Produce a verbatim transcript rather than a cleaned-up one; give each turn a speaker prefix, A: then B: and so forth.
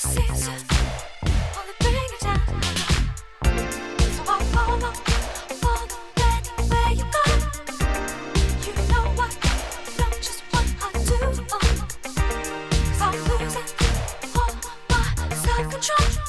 A: seems to only bring you down. So I follow, follow anywhere you go. You know what, know just what I do. 'Cause I'm losing all my self-control.